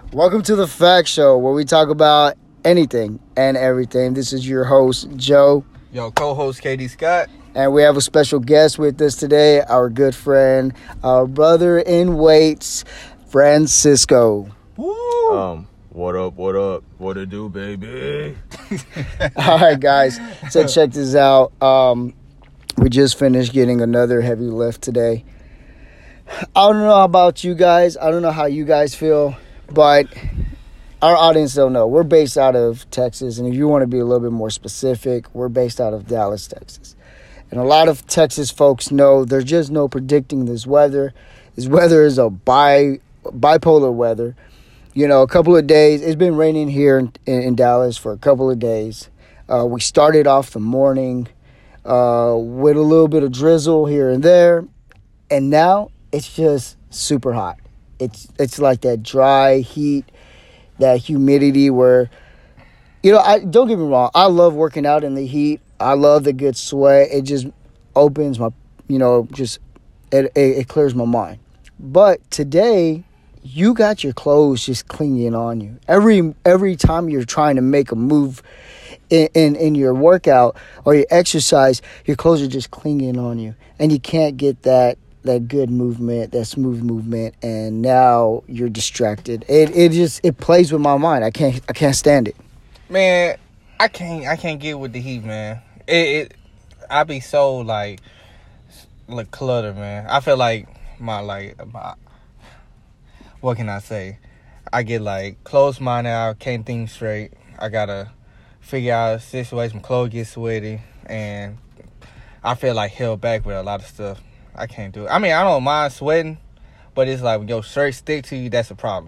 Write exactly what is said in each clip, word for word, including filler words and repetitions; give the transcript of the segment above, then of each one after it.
Welcome to the Fact Show, where we talk about anything and everything. This is your host, Joe. Yo, co-host K D Scott. And we have a special guest with us today, our good friend, our brother in weights, Francisco. Woo! Um, what up, what up, what it do, baby? All right, guys. So check this out. Um, we just finished getting another heavy lift today. I don't know about you guys. I don't know how you guys feel, but our audience don't know. We're based out of Texas, and if you want to be a little bit more specific, we're based out of Dallas, Texas. And a lot of Texas folks know there's just no predicting this weather. This weather is a bi bipolar weather. You know, a couple of days, it's been raining here in, in, in Dallas for a couple of days. Uh, we started off the morning uh, with a little bit of drizzle here and there, and now it's just super hot. It's it's like that dry heat, that humidity where, you know, I don't get me wrong. I love working out in the heat. I love the good sweat. It just opens my, you know, just, it, it, it clears my mind. But today, you got your clothes just clinging on you. Every every time you're trying to make a move in, in, in your workout or your exercise, your clothes are just clinging on you. And you can't get that that good movement, that smooth movement, and now you're distracted. It it just it plays with my mind. I can't I can't stand it. Man, I can't I can't get with the heat, man. It, it I be so like like cluttered, man. I feel like my like my what can I say? I get like closed minded. I can't think straight. I gotta figure out a situation. My clothes get sweaty, and I feel like held back with a lot of stuff. I can't do it. I mean, I don't mind sweating, but it's like when your shirt stick to you, that's a problem.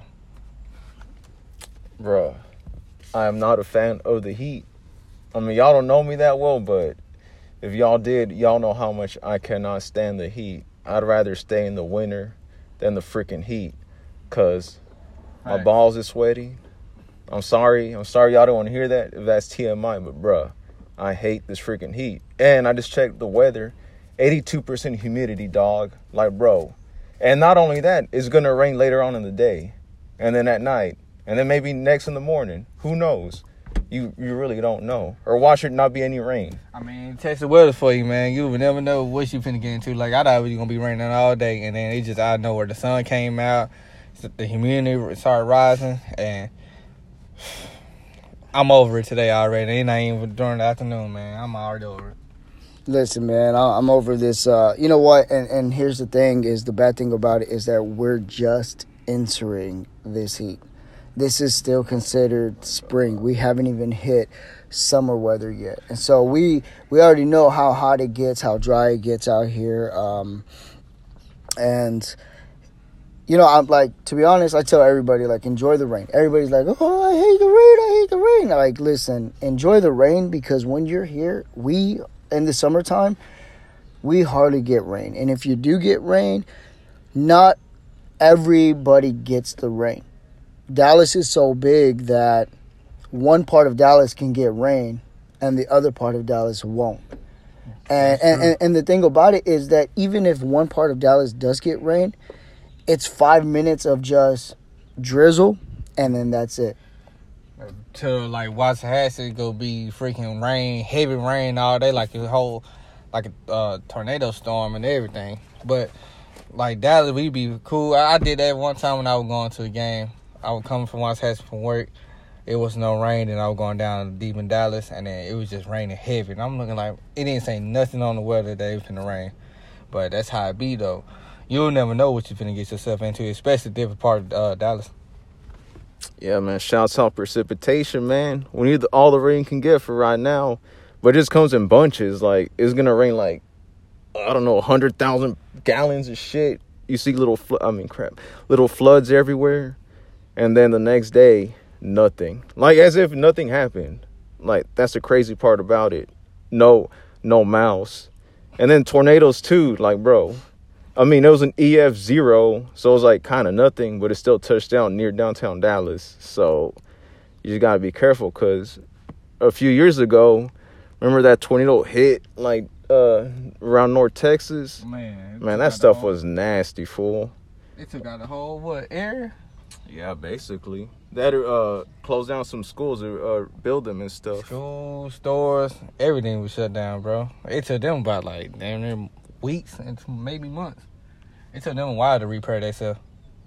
Bruh, I am not a fan of the heat. I mean, y'all don't know me that well, but if y'all did, y'all know how much I cannot stand the heat. I'd rather stay in the winter than the freaking heat, because my Right. balls is sweaty. I'm sorry. I'm sorry y'all don't want to hear that if that's T M I, but bruh, I hate this freaking heat. And I just checked the weather. eighty-two percent humidity, dog. Like, bro. And not only that, it's going to rain later on in the day. And then at night. And then maybe next in the morning. Who knows? You you really don't know. Or watch it not be any rain. I mean, Texas weather for you, man. You would never know what you finna get into. Like, I thought it was going to be raining all day, and then it just out of nowhere. The sun came out, the humidity started rising, and I'm over it today already. It ain't even during the afternoon, man. I'm already over it. Listen, man, I- I'm over this. Uh, you know what? And and here's the thing: is the bad thing about it is that we're just entering this heat. This is still considered spring. We haven't even hit summer weather yet, and so we we already know how hot it gets, how dry it gets out here. Um, and you know, I'm like, to be honest, I tell everybody, like, enjoy the rain. Everybody's like, oh, I hate the rain. I hate the rain. I'm like, listen, enjoy the rain, because when you're here, we in the summertime, we hardly get rain. And if you do get rain, not everybody gets the rain. Dallas is so big that one part of Dallas can get rain and the other part of Dallas won't. And, and, and, and the thing about it is that even if one part of Dallas does get rain, it's five minutes of just drizzle, and then that's it. To like Waxahachie go be freaking rain, heavy rain all day, like a whole, like a uh, tornado storm and everything. But like Dallas, we be cool. I, I did that one time when I was going to a game. I was coming from Waxahachie from work. It was no rain, and I was going down deep in Dallas, and then it was just raining heavy. And I'm looking like it didn't say nothing on the weather that it was finna rain. But that's how it be though. You'll never know what you're finna get yourself into, especially different part of uh, Dallas. Yeah, man. Shouts out precipitation, man. We need the, all the rain can get for right now. But it just comes in bunches. Like, it's going to rain like, I don't know, one hundred thousand gallons of shit. You see little, fl- I mean, crap, little floods everywhere. And then the next day, nothing. Like, as if nothing happened. Like, that's the crazy part about it. No, no mouse. And then tornadoes, too. Like, bro. I mean, it was an E F zero, so it was like kind of nothing, but it still touched down near downtown Dallas. So you just got to be careful, because a few years ago, remember that tornado hit like uh, around North Texas? Man, Man, that stuff was nasty, fool. It took out the whole, what, area? Yeah, basically. That uh close down some schools or uh, build them and stuff. Schools, stores, everything was shut down, bro. It took them about like damn near weeks and maybe months. It took them a while to repair themselves.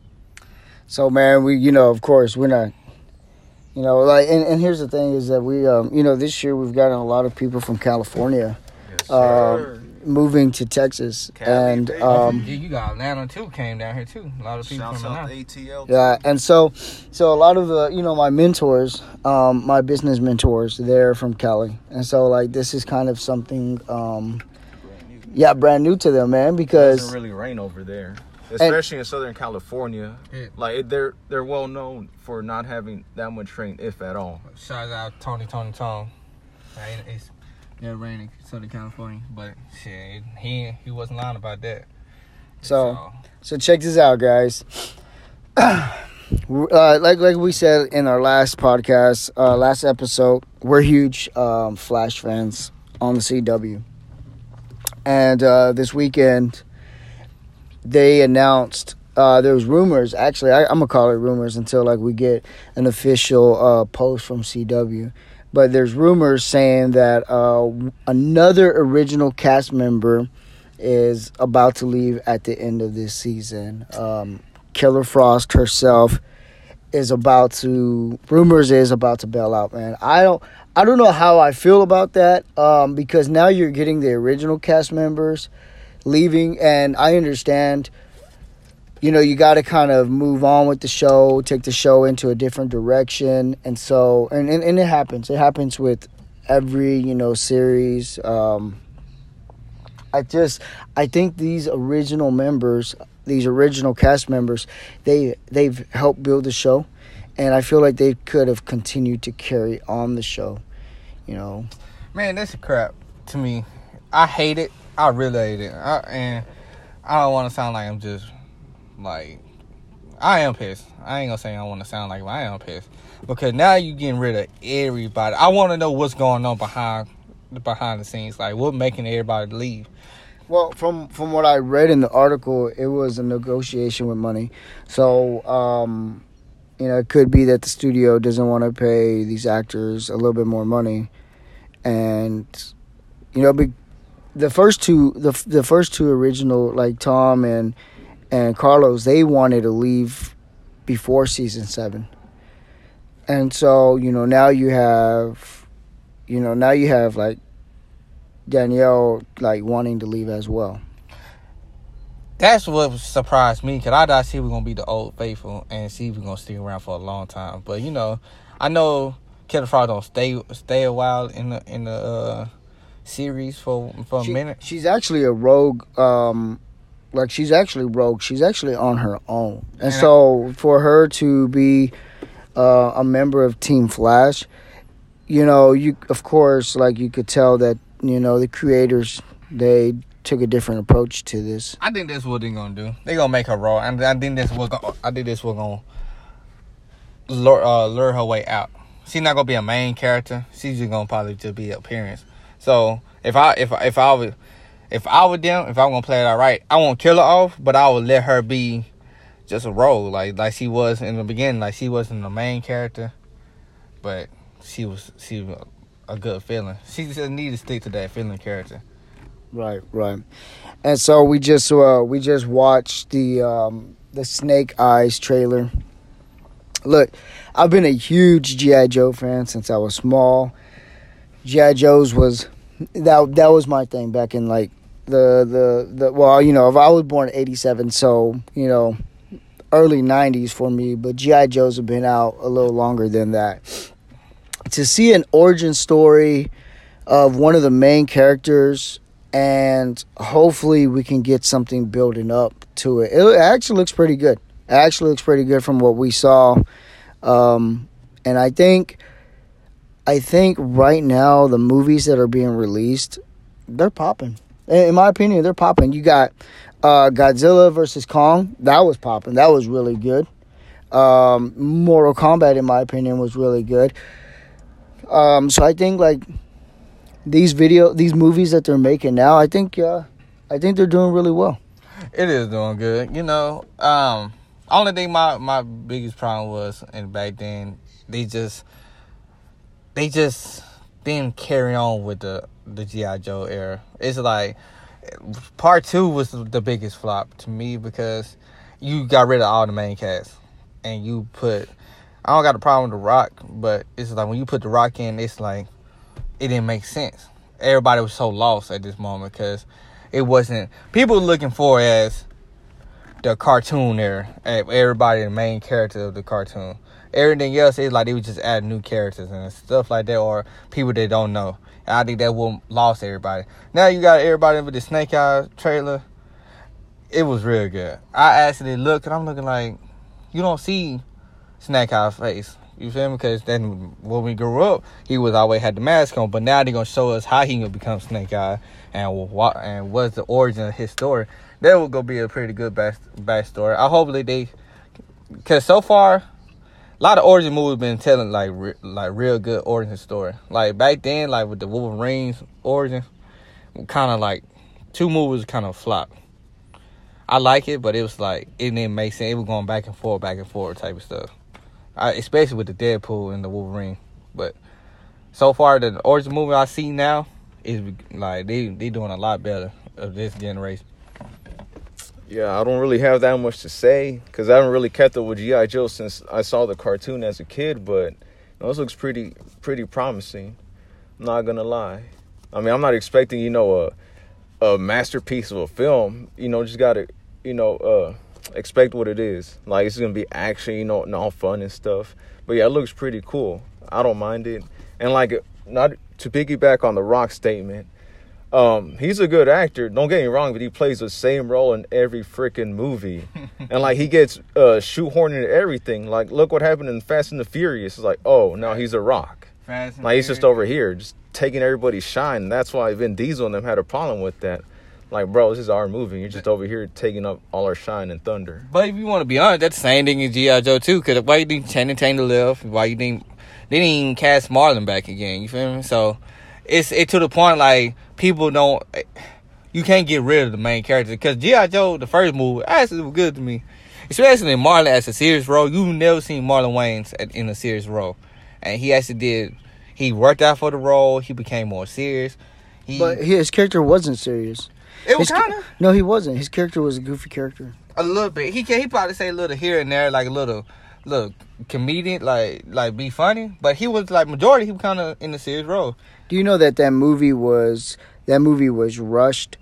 So man, we you know of course we're not, you know like and, and here's the thing is that we um you know this year we've gotten a lot of people from California. Yes, um, moving to Texas. Cali, and baby. um, Yeah, you got Atlanta too. Came down here too. A lot of people Shouts from out to Atlanta. A T L. yeah, and so so a lot of the you know my mentors, um, my business mentors, they're from Cali, and so like this is kind of something, um, yeah, brand new to them, man, It because doesn't really rain over there, especially in Southern California. Yeah. Like they're they're well known for not having that much rain, if at all. Shout out Tony Tony Tong. Like, It's never raining in Southern California, but shit, he he wasn't lying about that. so so check this out, guys. uh, like like we said in our last podcast, uh, last episode, we're huge um, Flash fans on the C W. And uh, this weekend, they announced, uh, there was rumors, actually, I, I'm going to call it rumors until like we get an official uh, post from C W. But there's rumors saying that uh, another original cast member is about to leave at the end of this season. Um, Killer Frost herself is about to, rumors is about to bail out, man. I don't, I don't know how I feel about that, um, because now you're getting the original cast members leaving, and I understand, you know, you got to kind of move on with the show, take the show into a different direction, and so, and, and, and it happens. It happens with every, you know, series. Um, I just, I think these original members, these original cast members, they, they've helped build the show. And I feel like they could have continued to carry on the show, you know. Man, that's crap to me. I hate it. I really hate it. I, and I don't want to sound like I'm just, like, I am pissed. I ain't going to say I want to sound like I am pissed. Because now you getting rid of everybody. I want to know what's going on behind behind the scenes. Like, what making everybody leave. Well, from, from what I read in the article, it was a negotiation with money. So, um... you know, it could be that the studio doesn't want to pay these actors a little bit more money, and you know, be, the first two, the the first two original, like Tom and and Carlos, they wanted to leave before season seven, and so you know now you have, you know now you have like Danielle like wanting to leave as well. That's what surprised me, because I thought she was going to be the old faithful and she was going to stick around for a long time. But, you know, I know Killer Frost don't stay stay a while in the in the uh, series for, for a she, minute. She's actually a rogue, um, like she's actually rogue. She's actually on her own. And, and so I, for her to be uh, a member of Team Flash, you know, you of course, like you could tell that, you know, the creators, they took a different approach to this. I think that's what they're gonna do. They're gonna make her raw, and I think that's what gonna, I think that's what gonna lure, uh, lure her way out. She's not gonna be a main character. She's just gonna probably just be an appearance. So if I if if I was if I were them, if I was gonna play it all right, I won't kill her off, but I would let her be just a role, like like she was in the beginning, like she wasn't the main character, but she was she was a good feeling. She just need to stick to that feeling character. Right, right. And so we just uh, we just watched the um, the Snake Eyes trailer. Look, I've been a huge G I. Joe fan since I was small. G I. Joe's was that that was my thing back in like the the the well, you know, if I was born in eighty-seven, so you know, early nineties for me. But G I. Joe's have been out a little longer than that. To see an origin story of one of the main characters. And hopefully we can get something building up to it. It actually looks pretty good. It actually looks pretty good from what we saw. Um, and I think, I think right now the movies that are being released, they're popping. In my opinion, they're popping. You got uh, Godzilla versus Kong. That was popping. That was really good. Um, Mortal Kombat, in my opinion, was really good. Um, so I think like. These video, these movies that they're making now, I think, uh, I think they're doing really well. It is doing good. You know, um, only thing my, my biggest problem was, and back then, they just they just didn't carry on with the the G I. Joe era. It's like part two was the biggest flop to me because you got rid of all the main cast and you put. I don't got a problem with The Rock, but it's like when you put The Rock in, it's like it didn't make sense. Everybody was so lost at this moment because it wasn't. People were looking for it as the cartoon era. Everybody, the main character of the cartoon. Everything else is like they would just add new characters and stuff like that, or people they don't know. And I think that will lost everybody. Now you got everybody with the Snake Eye trailer. It was real good. I actually looked and I'm looking like you don't see Snake Eye face. You feel me? Because then when we grew up, he was always had the mask on. But now they're gonna show us how he gonna become Snake Eye and what and what's the origin of his story. That will go be a pretty good back backstory. I hopefully they, because so far, a lot of origin movies been telling like re, like real good origin story. Like back then, like with the Wolverine's origin, kind of like two movies kind of flopped. I like it, but it was like it didn't make sense. It was going back and forth, back and forth type of stuff. I, especially with the Deadpool and the Wolverine. But so far, the origin movie I see now is like they they doing a lot better of this generation. Yeah, I don't really have that much to say because I haven't really kept up with G I. Joe since I saw the cartoon as a kid. But this looks pretty pretty promising. I'm not gonna lie. I mean, I'm not expecting you know a a masterpiece of a film. You know, just gotta you know. uh expect what it is. Like it's gonna be action, you know, and all fun and stuff. But yeah, it looks pretty cool. I don't mind it. And like, not to piggyback on the Rock statement, um, he's a good actor. Don't get me wrong, but he plays the same role in every freaking movie. And like he gets uh, shoehorned into everything. Like look what happened in Fast and the Furious. It's like, oh, now he's a Rock. Fast and like he's just over here, just taking everybody's shine. And that's why Vin Diesel and them had a problem with that. Like, bro, this is our movie. You're just over here taking up all our shine and thunder. But if you want to be honest, that's the same thing as G I. Joe, too. Because why you think Channing Tatum left? Why you think they didn't even cast Marlon back again? You feel me? So, it's it to the point, like, people don't... You can't get rid of the main character. Because G I. Joe, the first movie, actually was good to me. Especially in Marlon as a serious role. You've never seen Marlon Wayans in a serious role. And he actually did... He worked out for the role. He became more serious. He, but his character wasn't serious. It was kind of... No, he wasn't. His character was a goofy character. A little bit. He can. He probably say a little here and there, like a little, little comedian, like like be funny. But he was like majority. He was kind of in the serious role. Do you know that that movie was that movie was rushed,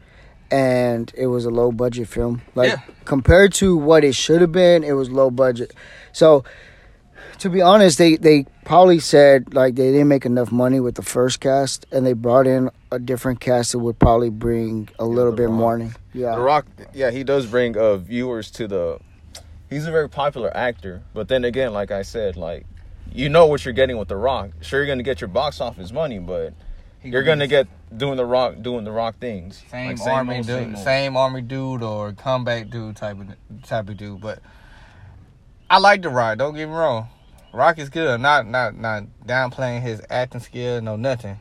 and it was a low budget film? Like yeah. Compared to what it should have been, it was low budget. So, to be honest, they they probably said like they didn't make enough money with the first cast, and they brought in a different cast that would probably bring a yeah, little bit Rock. more money. Yeah, The Rock, yeah, he does bring uh, viewers to the. He's a very popular actor, but then again, like I said, like you know what you're getting with The Rock. Sure, you're gonna get your box office money, but he you're gonna get doing the Rock, doing the Rock things. Same, like, same army old, dude, same, same army dude or comeback dude type of type of dude. But I like The Rock. Don't get me wrong. Rock is good. Not not not downplaying his acting skill. No nothing.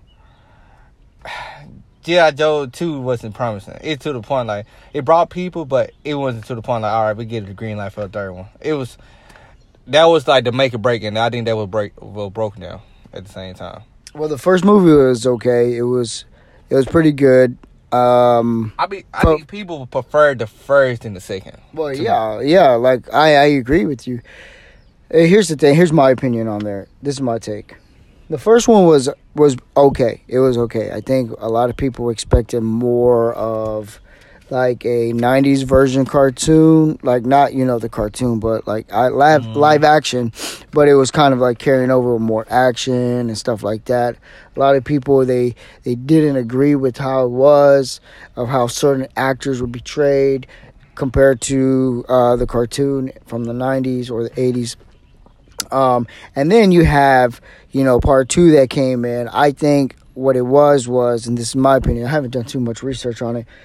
G I. Joe two wasn't promising. It to the point like it brought people, but it wasn't to the point like all right, we get the green light for the third one. It was that was like the make or break, and I think that was break well broken down at the same time. Well, the first movie was okay. It was it was pretty good. Um, I be I think people preferred the first and the second. Well, yeah, me. yeah. Like I, I agree with you. Here's the thing. Here's my opinion on there. This is my take. The first one was was okay. It was okay. I think a lot of people expected more of like a nineties version cartoon, like not you know the cartoon, but like I live mm. live action. But it was kind of like carrying over with more action and stuff like that. A lot of people they they didn't agree with how it was, of how certain actors were portrayed compared to uh, the cartoon from the nineties or the eighties. Um, and then you have, you know, part two that came in. I think what it was was, and this is my opinion, I haven't done too much research on it.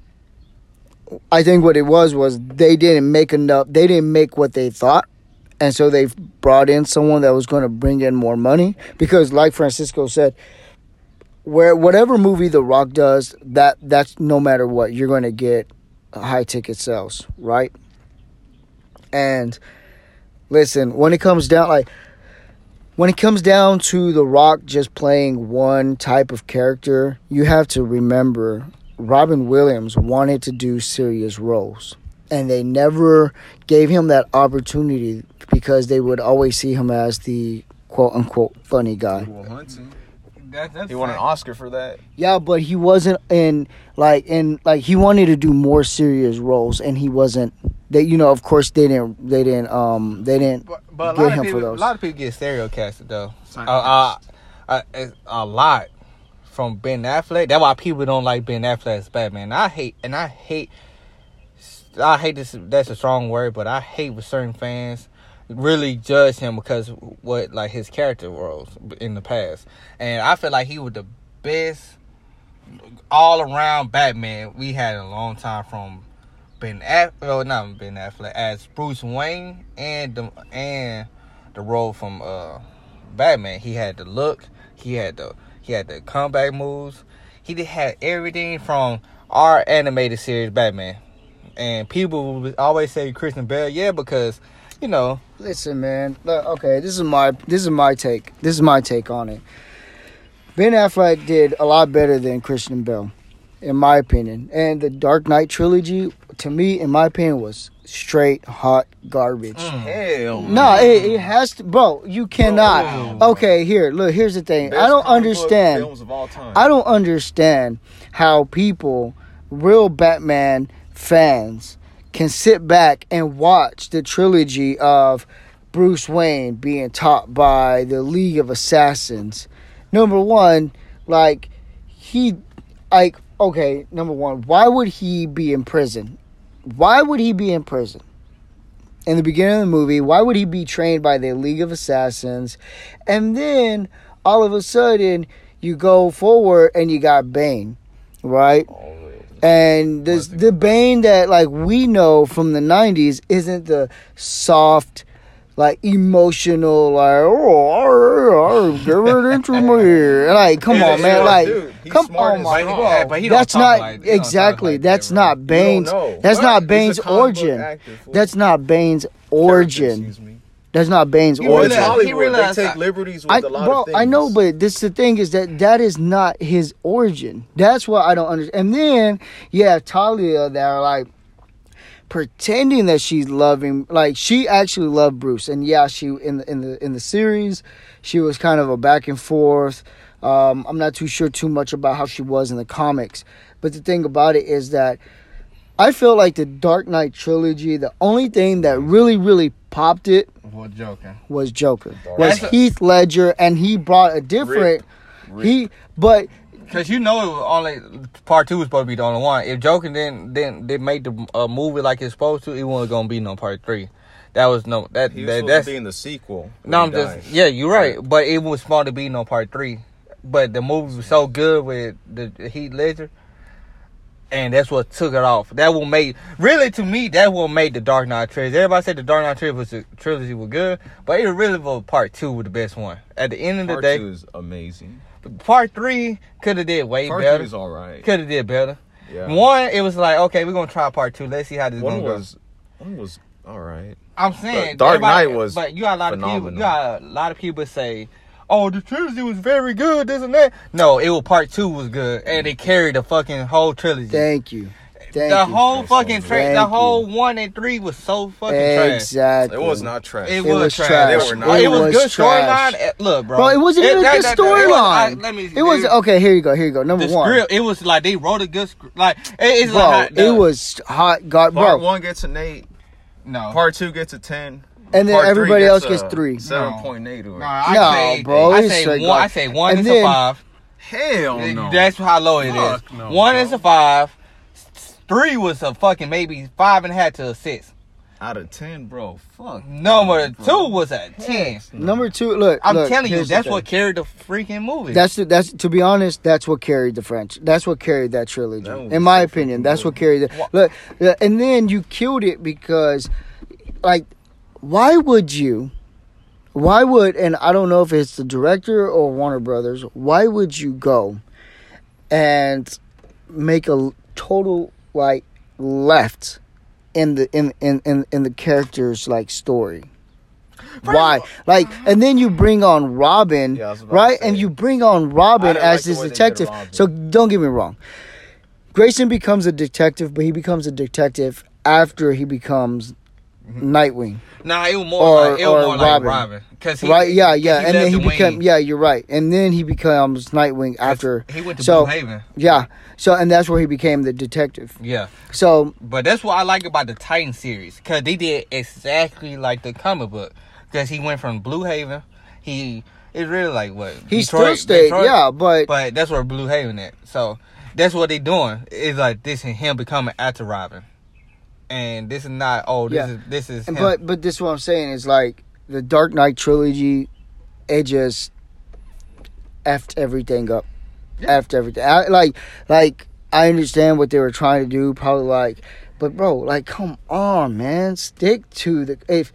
I think what it was was they didn't make enough, they didn't make what they thought. And so they brought in someone that was going to bring in more money. Because like Francisco said, where whatever movie The Rock does, that that's no matter what, you're going to get high ticket sales, right? And listen, when it comes down, like, when it comes down to The Rock just playing one type of character, you have to remember Robin Williams wanted to do serious roles. And they never gave him that opportunity because they would always see him as the quote-unquote funny guy. Will Hunting. That, that's He won an fine. Oscar for that. Yeah, but he wasn't in, like, in, like, he wanted to do more serious roles, and he wasn't, they, you know, of course, they didn't, they didn't, um, they didn't But, but a, get lot of him people, for a those. lot of people get stereocasted though. Uh, Typecast. uh, uh, it's a lot from Ben Affleck. That's why people don't like Ben Affleck as Batman. I hate, and I hate, I hate this. That's a strong word, but I hate when certain fans really judge him because what like his character roles in the past. And I feel like he was the best all around Batman we had in a long time, from Ben Affleck, well, not Ben Affleck, as Bruce Wayne, and the and the role from uh, Batman. He had the look, he had the he had the comeback moves. He did had everything from our animated series Batman. And people would always say Christian Bale, yeah, because you know. Listen, man. Look, okay, this is my this is my take. This is my take on it. Ben Affleck did a lot better than Christian Bale, in my opinion. And the Dark Knight trilogy, to me, in my opinion, was straight hot garbage. Mm. Hell. No, it, it has to, bro. You cannot. Bro. Okay, here, look. Here's the thing. Best I don't comic book understand. films of all time. I don't understand how people, real Batman fans, can sit back and watch the trilogy of Bruce Wayne being taught by the League of Assassins. Number one, like, he, like, okay, number one, why would he be in prison? Why would he be in prison? In the beginning of the movie, why would he be trained by the League of Assassins? And then, all of a sudden, you go forward and you got Bane, right? And this, the Bane that, like, we know from the nineties isn't the soft, like, emotional, like, oh, arr, arr, give it into me. Like, come He's on, a man. smart Like, dude. He's come smart on, as my fuck. bro. Yeah, but he don't That's talk not, like- he don't talk exactly, like that's that, bro. not Bane's, You don't know. that's What? not He's a Bane's comic book origin. actor, fool. That's not Bane's Character, origin. excuse me. That's not Bane's He Well, origin. it's really- Hollywood. he really- they take liberties with I, a lot bro, of things. I know, but this the thing is that that is not his origin. That's what I don't understand. And then, yeah, Talia that are like pretending that she's loving, like she actually loved Bruce. And yeah, she in the in the in the series, she was kind of a back and forth. Um, I'm not too sure too much about how she was in the comics, but the thing about it is that I feel like the Dark Knight trilogy, the only thing that really, really popped it What joking? was Joker. Dark Was Knight. Heath Ledger, and he brought a different. Rip. He, but Because you know it was only part two was supposed to be the only one. If Joker didn't didn't they made the uh, movie like it's supposed to, it wasn't gonna be no part three. That was no that, He was that supposed that's to be in the sequel. no. I'm when he just died. yeah, you're right. But it was supposed to be no part three. But the movie was so good with the, the Heath Ledger, and that's what took it off. That will make really to me that will make the Dark Knight trilogy. Everybody said the Dark Knight trilogy was the trilogy was good, but it really was part two was the best one. At the end of the Part day, two is amazing. part three could have did way Part better. two is all right. Could have did better. Yeah. One, it was like, okay, we're gonna try part two. Let's see how this One gonna was one was all right. go. I'm saying Dark everybody- Knight was but you got a lot of people. phenomenal. You got a lot of people say, "Oh, the trilogy was very good." This and that. No, it was part two was good, and it carried the fucking whole trilogy. thank you, thank the you. whole That's fucking so tra- good. the Thank whole you. one and three was so fucking trash. Exactly. It was not trash. It, It was, was trash. trash. They were not. Well, it It was, was good trash. storyline. Eh, Look, bro. Bro, it wasn't even a that- good that- that- it was- I- storyline. Let me. It was okay. Here you go. Here you go. Number The one, script. It was like they wrote a good script. Like it- it's bro. like the- it was hot. God, Part bro. one gets an eight. no. Part two gets a ten. And then Part three everybody else a gets three. Seven point eight. Or No, I No, say, bro, I it's say straight one. I garbage. say one And is then- a five. hell no. That's how low it is. Fuck no, one bro. is a five. Three was a fucking maybe five and a half to a six. Out of ten, bro. Fuck. Number bro. two was a ten. Number two. Look, I'm look, telling you, here's the that's thing. what carried the freaking movie. That's the, that's to be honest, that's what carried the French. That's what carried that trilogy. That was In my so opinion, fucking that's good. what carried it. Look, yeah, and then you killed it because, like, why would you? Why would and I don't know if it's the director or Warner Brothers. Why would you go and make a total like left in the in in in, in the character's like story. Why? Like, and then you bring on Robin, Yeah, I was about right? to And say. you bring on Robin I didn't as like the this way they did detective. Robin. So don't get me wrong. Grayson becomes a detective, but he becomes a detective after he becomes Nightwing. Nah, it was more Or- like it was or more Robin. like Robin, cause he, Right? Yeah, yeah. he and left then he the became wing. yeah, you're right. And then he becomes Nightwing after He went to so Blue Haven. yeah. So and that's where he became the detective. Yeah, So but that's what I like about the Titan series, cause they did exactly like the comic book. Cause he went from Blue Haven, he it's really like what he Detroit- still stayed, Detroit? yeah, but But that's where Blue Haven at. So that's what they doing. It's like this and him becoming after Robin, and this is not. Oh, this Yeah. is this is. And Him. But but this is what I'm saying is like the Dark Knight trilogy, it just effed everything up, Yeah. effed everything. I, like like I understand what they were trying to do, probably like, but bro, like come on, man, stick to the if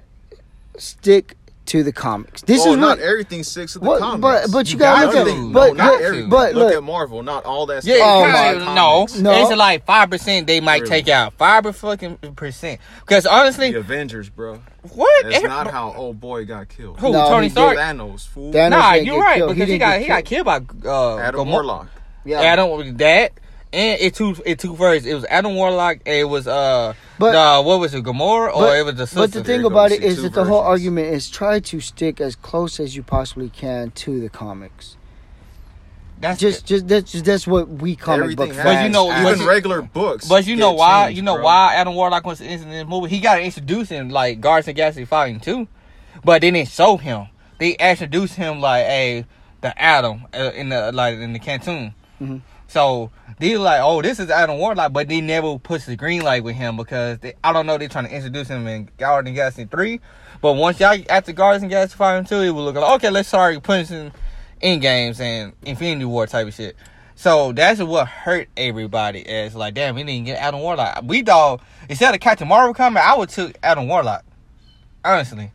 stick to the comics. This oh, is not what. everything sticks to the What, comics. but but you, You gotta look gotta at to. but no, not look, everything. but look look, at Marvel. Not all that. Yeah, stuff Oh is my- in no, comics. No. It's like five percent they might Really? take out. Five fucking percent. Because honestly, The Avengers, bro. what? That's Every- not how old boy got killed. Who? No, Tony he Stark? Thanos, fool. Thanos Nah, didn't you're get right killed. because he, didn't got get he got killed by uh, Oh, Adam Gamor- Warlock. Yeah. Adam with that, and it two it two first. It was Adam Warlock. And it was uh But- the what was it Gamora or But- it was the sister. But the thing There about goes it the is two that the whole versions. argument is try to stick as close as you possibly can to the comics. That's Just, just that's just, that's what we comic Everything book has, fans. But you know- ask. but even you- regular books. But you know get why? changed, You know bro. why Adam Warlock was in this movie? He got introduced in like Guardians of the Galaxy Volume Two, but they didn't show him. They introduced him like a the Adam uh, in the like in the cartoon. Mhm. So they like, oh, this is Adam Warlock, but they never push the green light with him because they, I don't know. They're trying to introduce him in Guardians of the Galaxy Three, but once y'all after Guardians of the Galaxy Volume Two, it will look like okay, let's start pushing in games and Infinity War type of shit. So that's what hurt everybody. Is like, damn, we didn't get Adam Warlock. We thought instead of Captain Marvel coming, I would took Adam Warlock. Honestly,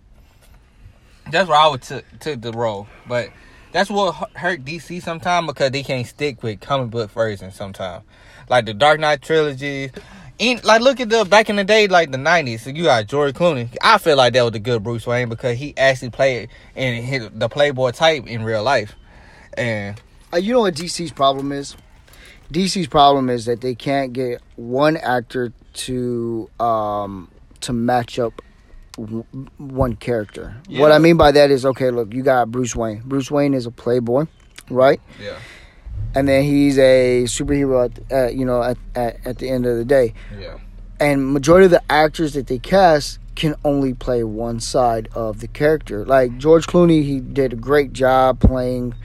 that's where I would took took the role. But that's what hu- hurt D C sometimes because they can't stick with comic book versions sometimes. Like the Dark Knight trilogy. In, like look at the back in the day, like the nineties. So you got George Clooney. I feel like that was the good Bruce Wayne because he actually played in his, the Playboy type in real life. And Uh, you know what D C's problem is? D C's problem is that they can't get one actor to um, to match up w- one character. What Yeah. I mean by that is, okay, look, you got Bruce Wayne. Bruce Wayne is a playboy, right? yeah, And then he's a superhero at, at you know at, at at the end of the day. yeah. And majority of the actors that they cast can only play one side of the character. Like George Clooney, he did a great job playing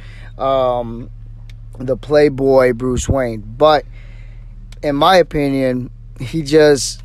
um, the playboy Bruce Wayne, but in my opinion, he just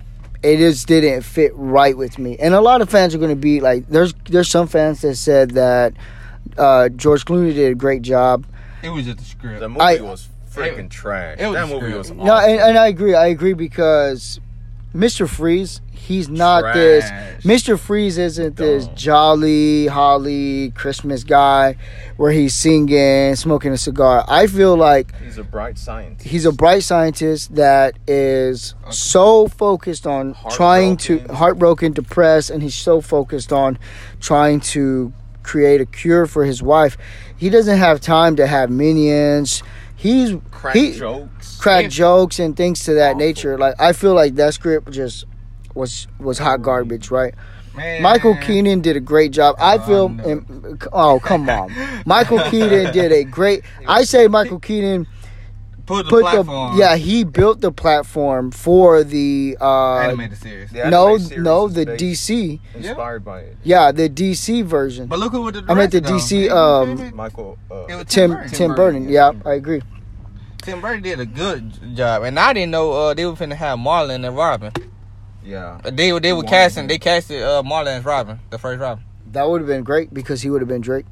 it just didn't fit right with me. And a lot of fans are going to be like, there's there's some fans that said that uh, George Clooney did a great job. It was just a script. The movie I- was freaking trash. it was that movie screwed. was awful. No, and, and I agree. I agree because Mister Freeze, he's not Trash. this. Mister Freeze isn't this Dumb. jolly, holly Christmas guy where he's singing, smoking a cigar. I feel like He's a bright scientist. he's a bright scientist that is so focused on trying to Heartbroken. heartbroken, depressed, and he's so focused on trying to create a cure for his wife. He doesn't have time to have minions. He's crack he, jokes. crack Yeah. jokes and things to that Awful. nature. Like I feel like that script just was was hot garbage, right? Man. Michael Keaton did a great job. I Oh, feel. no. and- oh come on, Michael Keaton did a great. I say Michael Keaton put the put platform. the yeah he built the platform for the uh animated series. The no animated series no is the based- D C Inspired by it. yeah the D C version. But look who was the I meant the director, D C, though. um, Michael. Uh, It was Tim Burton. Tim, Tim Burton. Burton, Yeah, yeah. I agree. Tim Burton did a good job, and I didn't know uh, they were finna have Marlon and Robin. yeah. Uh, They were they were Wanted casting him. they casted uh, Marlon as Robin, the first Robin. That would have been great because he would have been Drake.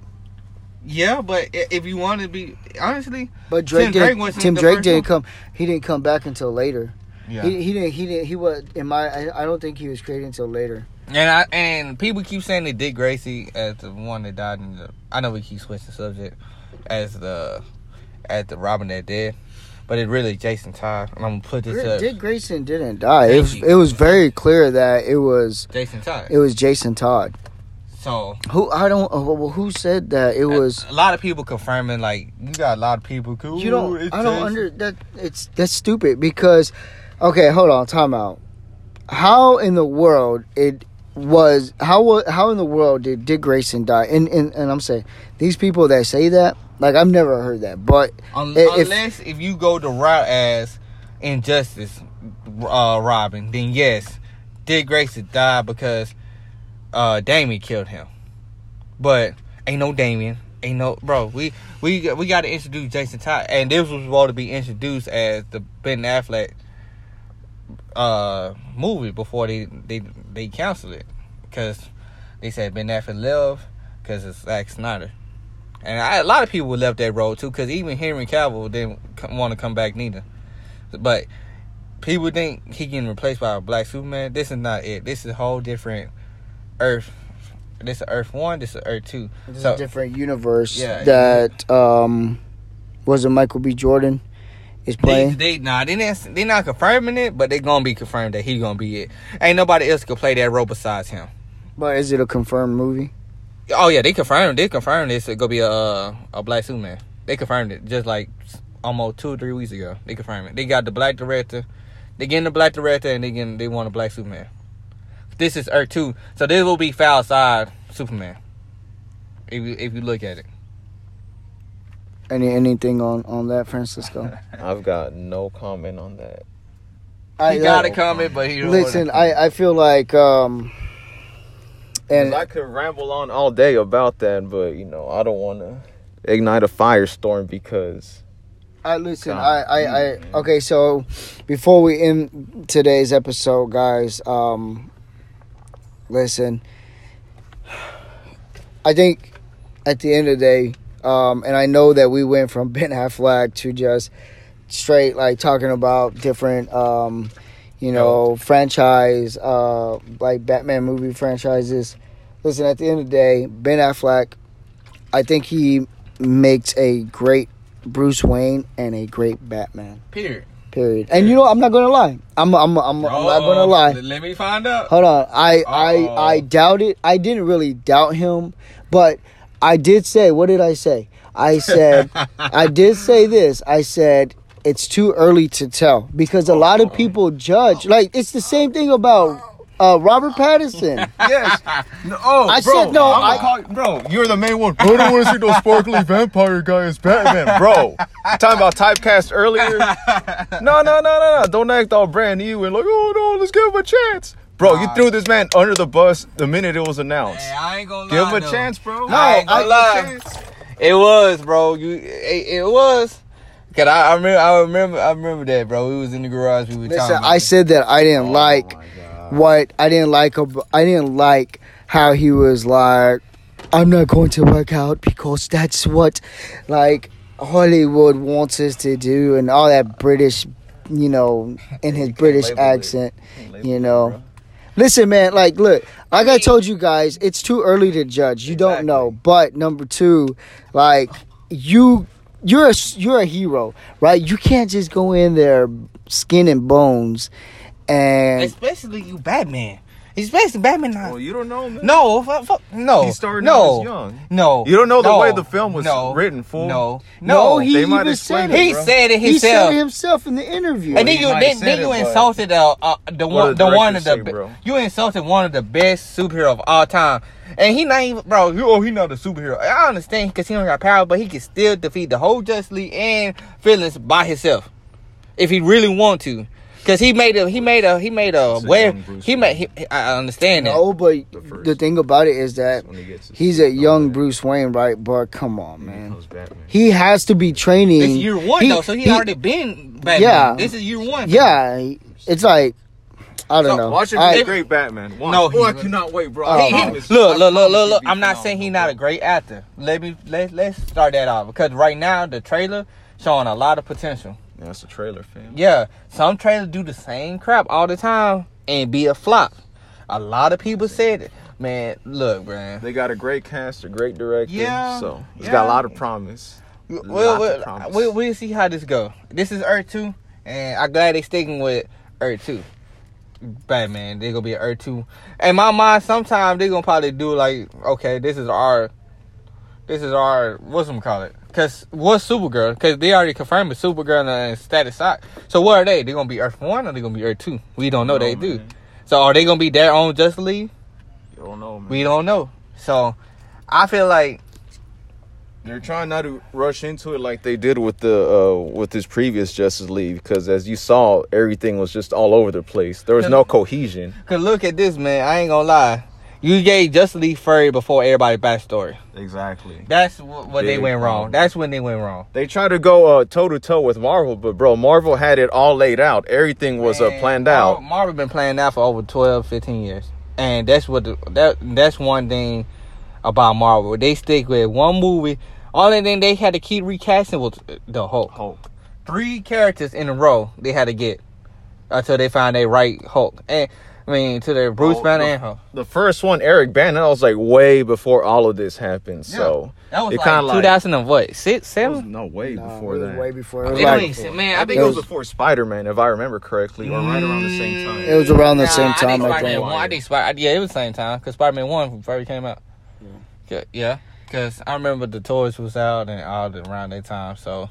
Yeah, but i- if you want to be honestly, But Drake Tim Drake didn't. wasn't Tim the Drake first didn't one? come. He didn't come back until later. yeah. He, he didn't. He didn't. He was in my. I, I don't think he was created until later. And I and people keep saying that Dick Gracie as the one that died in the. I know we keep switching the subject as the as the Robin that did, but it's really Jason Todd. And I'm gonna put this up. Dick Grayson didn't die. Thank It was you. it was very clear that it was Jason Todd. it was Jason Todd. So Who I don't uh, well, who said that it was. a lot of people confirming. Like you got a lot of people. Cool. You don't. it's I don't Jason. under that. It's that's stupid because, okay, hold on, time out. How in the world it was? How wa- how in the world did Dick Grayson die? And and, and I'm saying these people that say that, like I've never heard that. But Un- if, unless if you go the route as Injustice, uh, Robin, then yes, Dick Grayson died because uh, Damien killed him. But ain't no Damien. Ain't no bro. We we we got to introduce Jason Todd, and this was supposed to be introduced as the Ben Affleck uh movie before they they they canceled it because they said Ben Affleck left because it's Zack Snyder, and I, a lot of people left that road too because even Henry Cavill didn't want to come back neither. But people think he getting replaced by a black Superman. This is not it. This is a whole different Earth. This is Earth One. This is Earth Two. This So- is a different universe Yeah. that um was it Michael B. Jordan is They, playing. they nah, they didn't, they not confirming it, but they gonna be confirmed that he gonna be it. Ain't nobody else can play that role besides him. But is it a confirmed movie? Oh yeah, they confirmed. They confirmed this. It's gonna be a uh, a black Superman. They confirmed it just like almost two or three weeks ago. They confirmed it. They got the black director. They getting the black director, and they getting they want a black Superman. This is Earth Two, so this will be foul side Superman. If you if you look at it, Any anything on on that, Francisco? I've got no comment on that. I he got uh, a comment, but he don't listen. wanna- I I feel like um. And I could ramble on all day about that, but you know, I don't want to ignite a firestorm because I listen. God, I, I, I. man. Okay, so before we end today's episode, guys, um, listen. I think at the end of the day, um, and I know that we went from Ben Affleck to just straight like talking about different, um, you know, franchise, uh, like Batman movie franchises. Listen, at the end of the day, Ben Affleck, I think he makes a great Bruce Wayne and a great Batman. period. Period. And you know, I'm not gonna lie. I'm, I'm, I'm, I'm not gonna lie. Let me find out. Hold on. I, Uh-oh. I, I doubt it. I didn't really doubt him, but I did say. What did I say? I said. I did say this. I said it's too early to tell because a lot of people judge. Like it's the same thing about uh, Robert Pattinson. yes. No, oh, I bro, said no, I'm I- gonna call- bro, you're the main one. I don't want to see no sparkly vampire guy as Batman, bro. Talking about typecast earlier. No, no, no, no, no. Don't act all brand new and like, oh no, let's give him a chance, bro. You Nah. threw this man under the bus the minute it was announced. Hey, I ain't gonna Give lie. him a though. chance, bro. No, I ain't gonna Give him a lie. chance. It was, bro. You, it, it was. Cause I, I remember, I remember, I remember that, bro. We was in the garage. We were talking. Listen, About I it. said that I didn't like what I didn't like. ab- I didn't like how he was like, I'm not going to work out because that's what, like, Hollywood wants us to do, and all that British, you know, in his British label it. accent, Label you it, know. bro. Listen, man, like, look, like I told you guys, it's too early to judge. You don't Exactly. know. But number two, like, you, you're a, you're a hero, right? You can't just go in there skin and bones and especially you, Batman. Especially Batman. Not, Well, you don't know, man. no, fuck, fuck, no. He started no, out as young. No, You don't know the no, way the film was no, written, fool. No, No, no. he They might even explain said it, it. He bro. said it He said himself. it himself in the interview. And then he you might then, have said then you it, but- insulted uh, uh, the What one the the one of directors the say, be- bro. you insulted one of the best superheroes of all time, and he not even bro. You oh he not a superhero. I understand because he don't got power, but he can still defeat the whole Justice League and villains by himself if he really want to. Cause he made a he made a he made a It's a where young Bruce he made he, I understand that. No, but first. the thing about it is that When he gets his- he's a young Batman. Bruce Wayne, right? But come on, He man. becomes Batman. He has to be training. This is year one He- though, so he, he- already been Batman. Yeah. This is year one. Yeah, he- it's like I don't So, know. Watch him I- be a great Batman. Watch. No, oh, I he- cannot wait, bro. Oh, I He- he- promise. look, I look, look, promise look, he'll look. be I'm not phenomenal, saying he's bro. not a great actor. Let me let let's start that off because right now the trailer showing a lot of potential. Yeah, that's a trailer, fam. Yeah, some trailers do the same crap all the time and be a flop. A lot of people said it. Man, look, man. They got a great cast, a great director. Yeah, So it's yeah. got a lot of promise. Well, Lots of well, promise. we'll, we'll see how this go. This is Earth two, and I'm glad they sticking with Earth two. Batman, they gonna be Earth two. In my mind, sometimes they gonna probably do like, okay, this is our, this is our, what's them call it? Cause what's Supergirl? Cause they already confirmed it's Supergirl and Static Shock. So what are they? They gonna be Earth one or they gonna be Earth two? We don't know. No, they man. do. So are they gonna be their own Justice League? You don't know, man. We don't know. So I feel like. They're trying not to rush into it like they did with the uh, with this previous Justice League, because as you saw, everything was just all over the place. There was no cohesion. Cause look at this, man. I ain't gonna lie. You gave Justice League Furry before everybody's backstory. Exactly. That's what, what they Big went wrong. problem. That's when they went wrong. They tried to go uh, toe to toe with Marvel, but bro, Marvel had it all laid out. Everything was uh, Man, planned Marvel, out. Marvel been playing that for over twelve, fifteen years, and that's what the, that that's one thing about Marvel. They stick with one movie. Only thing they had to keep recasting was the Hulk. Hulk. Three characters in a row they had to get until they found their right Hulk. And I mean, to their Bruce Oh, Banner the- and Hulk. The first one, Eric Banner, that was like way before all of this happened. So That was it like kinda like- two thousand and what? Six, It was- seven? no, way No, before it was that. way before. It It was don't like, make sense, man. I I think it was was- before Spider Man, if I remember correctly, or right around the same time. It was around the same Nah, time, I think I Spider-Man think. one. I think Spider. Yeah, it was the same time because Spider-Man one first came out. Yeah, yeah. Because I remember the toys was out and all the, around that time. So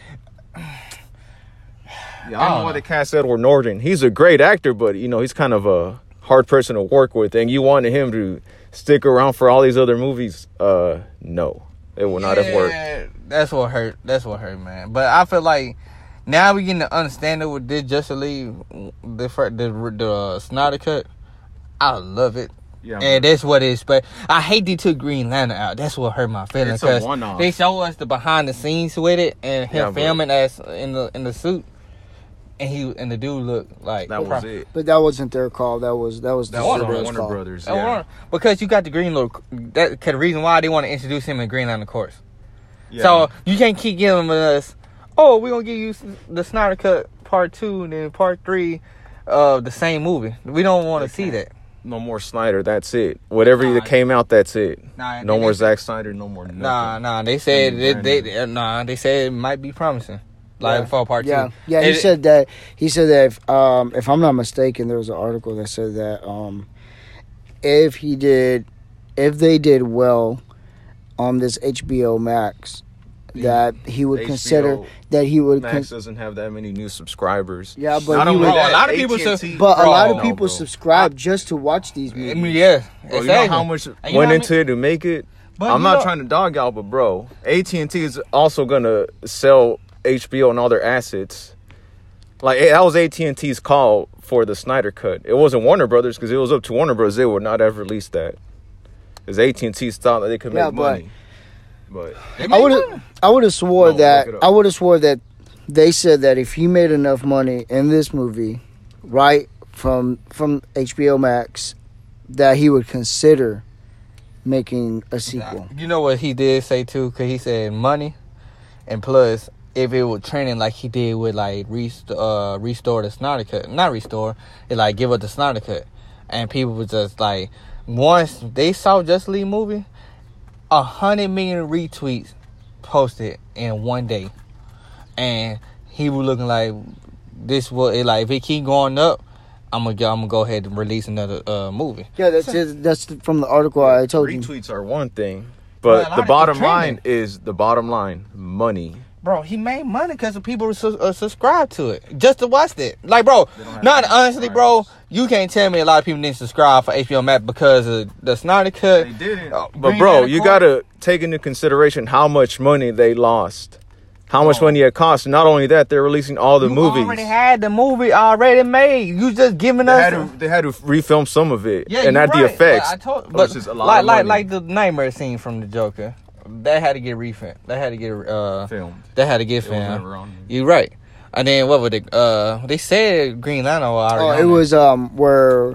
Yeah, I don't know why they cast Edward Norton. He's a great actor, but you know he's kind of a hard person to work with, and you wanted him to stick around for all these other movies. Uh, no, it will not have worked. Yeah, that's what hurt. That's what hurt, man. But I feel like now we getting to understand it with this Justice League, the fir- the the uh, Snyder cut. I love it. Yeah, And that's what it is. But I hate they took Green Lantern out. That's what hurt my feelings. It's a 'cause one-off. they show us the behind the scenes with it and him Yeah, but- filming as in the in the suit, and he and the dude looked like that was pro- it. But that wasn't their call. That was that was the That was studios' on Warner call. Brothers. That Yeah. one- because you got the Green Lantern. That cause the reason why they want to introduce him in Green Lantern course. Yeah. So you can't keep giving us, oh, we're gonna give you the Snyder Cut Part Two and then Part Three of the same movie. We don't want to see that. no more Snyder. That's it. Whatever Nah. that came out, that's it. Nah, no they- more they- Zack Snyder. No more. Nothing. Nah, nah. They said they, Brand they, new. they nah. They said it might be promising, like Yeah. for Part Yeah, Two. yeah. He It- said that. He said that if um if I'm not mistaken, there was an article that said that um if he did, if they did well on this H B O Max, that he would H B O consider that he would. Max Con- doesn't have that many new subscribers. Yeah, but Not he only would- Bro, a that, lot of people A T and say- T but a Bro, lot of no, people bro. subscribe just to watch these I movies. mean, yeah, Bro, you know how much And you know went how into many- it to make it? But I'm you not know- trying to dog out, but bro, A T and T is also gonna sell H B O and all their assets. Like that was A T and T's call for the Snyder Cut. It wasn't Warner Brothers because it was up to Warner Brothers. They would not have released that because A T and T thought that they could Yeah, make but- money. But They I make would money. have. I would have swore No, that. look it up. I would have swore that they said that if he made enough money in this movie, right from from H B O Max, that he would consider making a sequel. You know what he did say too? Cause he said money, and plus if it was trending like he did with like rest- uh, restore the Snyder Cut, not restore, it like give up the Snyder Cut, and people was just like once they saw Justice League movie, a hundred million retweets posted in one day, and he was looking like this. What it like if it keep going up, I'm gonna go, I'm gonna go ahead and release another uh, movie. Yeah, that's it. That's from the article I told you. retweets are one thing, Well, a but lot the of bottom people trending. line is the bottom line: money. Bro, he made money because the people su- uh, subscribe to it just to watch it. Like, bro, not honestly, bro, you can't tell me a lot of people didn't subscribe for H B O Max because of the Snyder Cut. They didn't. Uh, But Green bro, Lantern you Corps. gotta take into consideration how much money they lost, how much Oh. money it cost. Not only that, they're releasing all the You movies. already had the movie already made. You just giving They us. had, to, they had to refilm some of it yeah, and you add the right. effects. But I told, which but is a lot like of like money. like the nightmare scene from the Joker, that had to get refilmed. That had to get uh, filmed. that had to get It was filmed. never on. You right. And then what would it? Uh, they said Green Lantern was already. Oh, on it there. was um where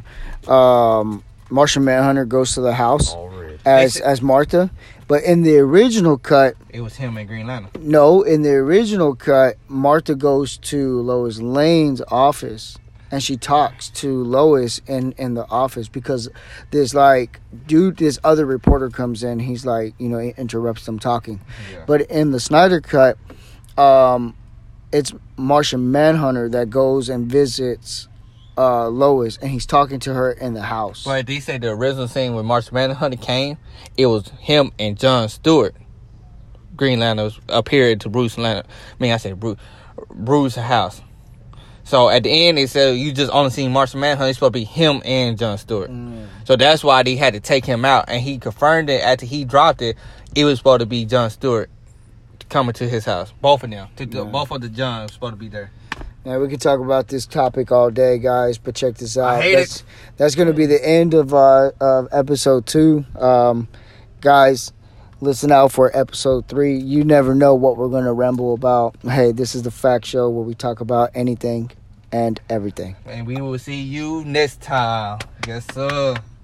um Martian Manhunter goes to the house Already. as They said- as Martha, but in the original cut, It was him and Green Lantern. no, in the original cut, Martha goes to Lois Lane's office and she talks to Lois in, in the office because this like dude, this other reporter comes in. He's like, you know, interrupts them talking. Yeah. But in the Snyder Cut, um, it's Martian Manhunter that goes and visits uh, Lois, and he's talking to her in the house. But they said the original scene when Martian Manhunter came, it was him and John Stewart. Green Lantern appeared to Bruce Lantern. I mean, I said Bruce, Bruce's house. So at the end, they said you just only seen Martian Manhunter. It's supposed to be him and John Stewart. Mm. So that's why they had to take him out, and he confirmed it after he dropped it. It was supposed to be John Stewart coming to his house. Both of them, to, yeah. both of the Johns supposed to be there. Now we could talk about this topic all day, guys, but check this out. I hate that's, it. That's going to be the end of uh, of episode two, um, guys. Listen out for episode three. You never know what we're going to ramble about. Hey, this is the Fact Show where we talk about anything and everything. And we will see you next time. Yes, sir.